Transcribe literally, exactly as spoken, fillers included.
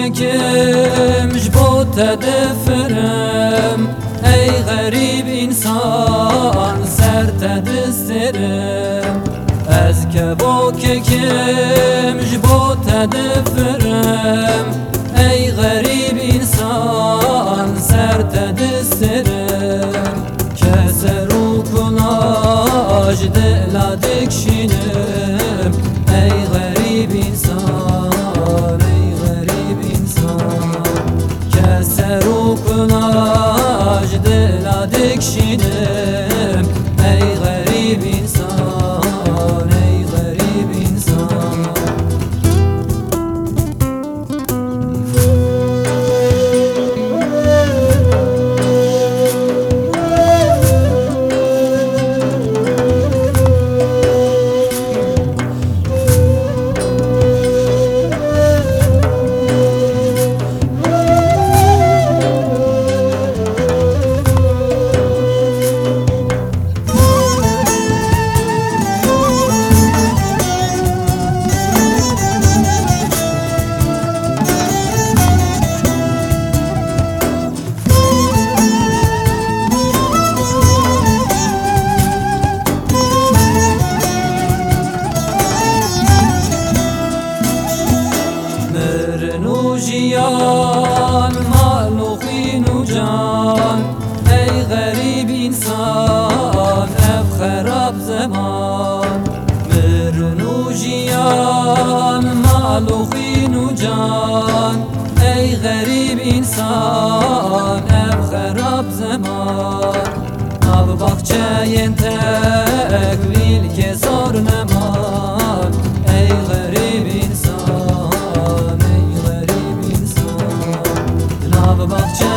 کمش با تدفرم ای غریب انسان سر تدسترم از که با کمش با تدفرم ای غریب انسان سر تدسترم که سرو کناج دل دکشینم ای غریب انسان ای غریب انسان که سرو کناج دل دکشینم ای غریب انسان ای غریب انسان جیان مالوخین و جان ای غریب انسان اب خراب زمان مرنو جیان مالوخین و جان ای غریب انسان اب خراب زمان اب بخچه تکلیل که زار نمان ای غریب انسان ای غریب انسان ناب بخچه